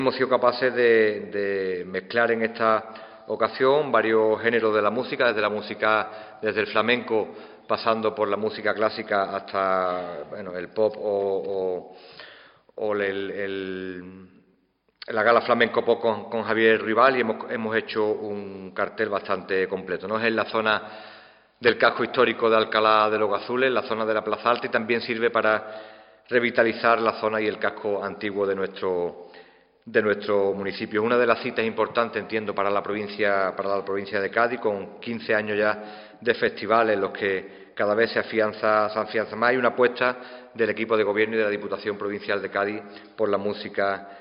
Hemos sido capaces de mezclar en esta ocasión varios géneros de la música, desde el flamenco, pasando por la música clásica hasta el pop o la gala flamenco pop con Javier Ruibal, y hemos hecho un cartel bastante completo. Es en la zona del casco histórico de Alcalá de los Gazules, en la zona de la Plaza Alta, y también sirve para revitalizar la zona y el casco antiguo de nuestro municipio. Es una de las citas importantes, entiendo, para la provincia de Cádiz, con 15 años ya de festivales en los que cada vez se afianza más, y una apuesta del equipo de gobierno y de la Diputación Provincial de Cádiz por la música